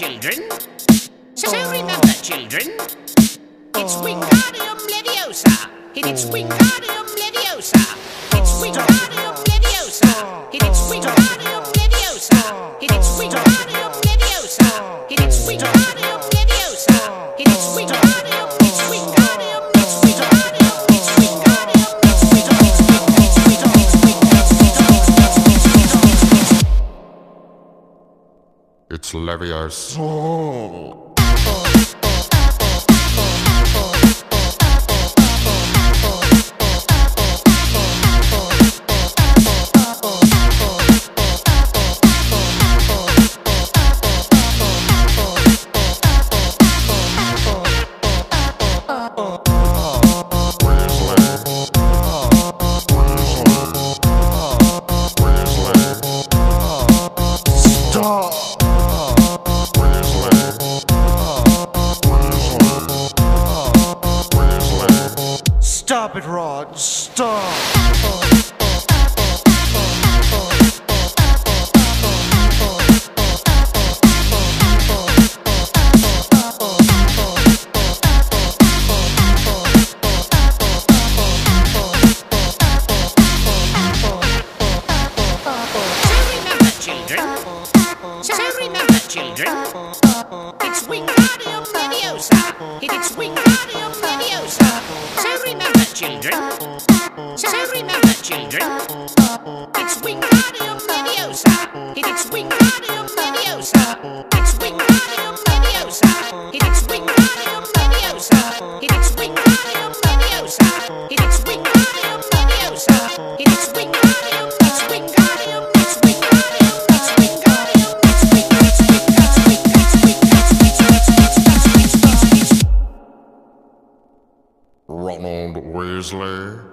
children. So remember, children. It's Wingardium Leviosa. It's Wingardium Leviosa. It's Wingardium Leviosa. It's Wingardium Leviosa. It's Wingardium Leviosa. It's Wingardium Leviosa. It's Wingardium. It's Wingardium. It's Wingardium. It's Wingardium. It's Leviosa. Stop it, Rod. Stop. Children, it's Wingardium Leviosa. It's Wingardium Leviosa. So remember, children. So remember, children. It's Wingardium Leviosa. It's Wingardium Leviosa. It's Wingardium Leviosa. It's Wingardium Leviosa. It's Wingardium Leviosa. It's Wingardium Leviosa. It's Wingardium. It's Wingardium. It's Wingardium. It's Wingardium. Ronald Weasley.